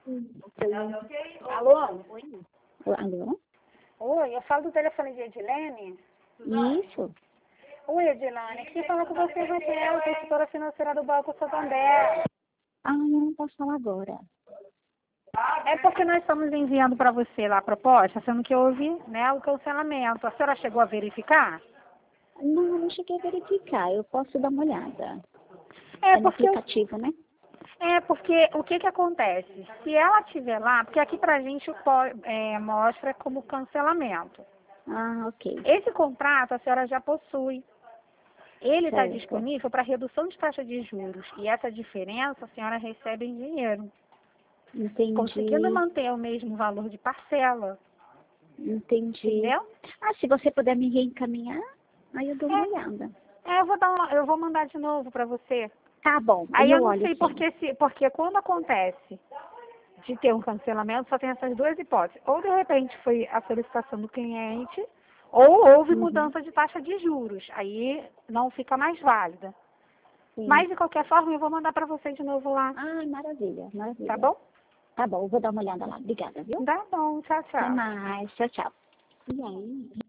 Alô? Alô? Oi, eu falo do telefone de Edilene. Isso. Oi, Edilene, aqui fala com você, Raquel, consultora financeira do Banco Santander. Ah, eu não posso falar agora. É porque nós estamos enviando para você lá a proposta, sendo que houve, né, o cancelamento. A senhora chegou a verificar? Não, eu não cheguei a verificar. Eu posso dar uma olhada. É É no porque aplicativo, né? o que que acontece? Se ela estiver lá, porque aqui pra gente mostra como cancelamento. Ah, ok. Esse contrato a senhora já possui. Ele está Certo. disponível para redução de taxa de juros. E essa diferença a senhora recebe em dinheiro. Conseguindo Entendi. manter o mesmo valor de parcela. Entendi. Entendeu? Ah, se você puder me reencaminhar, aí eu dou uma olhada. Eu vou mandar de novo para você. Tá bom, aí Aí eu eu não olho sei sim. porque quando acontece de ter um cancelamento, só tem essas duas hipóteses. Ou de repente foi a solicitação do cliente, ou houve Uhum. mudança de taxa de juros. Aí não fica mais válida. Sim. Mas de qualquer forma eu vou mandar para você de novo lá, Ah, maravilha, tá maravilha. bom? Tá bom, eu vou dar uma olhada lá. Obrigada, viu? Tá bom, tchau, Até tchau. mais. Tchau, tchau. E aí?